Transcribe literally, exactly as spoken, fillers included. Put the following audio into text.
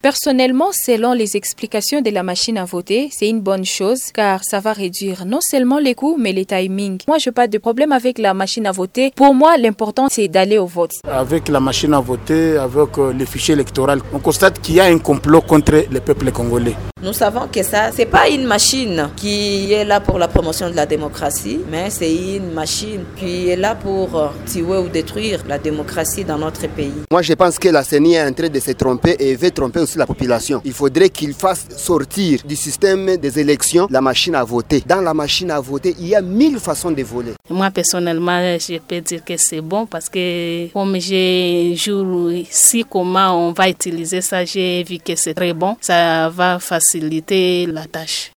Personnellement, selon les explications de la machine à voter, c'est une bonne chose car ça va réduire non seulement les coûts mais les timings. Moi, je n'ai pas de problème avec la machine à voter. Pour moi, l'important c'est d'aller au vote. Avec la machine à voter, avec le fichier électoral, on constate qu'il y a un complot contre le peuple congolais. Nous savons que ça, c'est pas une machine qui est là pour la promotion de la démocratie, mais c'est une machine qui est là pour tuer ou détruire la démocratie dans notre pays. Moi, je pense que la C E N I est en train de se tromper et veut tromper aussi la population. Il faudrait qu'il fasse sortir du système des élections la machine à voter. Dans la machine à voter, il y a mille façons de voler. Moi, personnellement, je peux dire que c'est bon parce que comme je joue ici, comment on va utiliser ça, j'ai vu que c'est très bon. Ça va faciliter la tâche.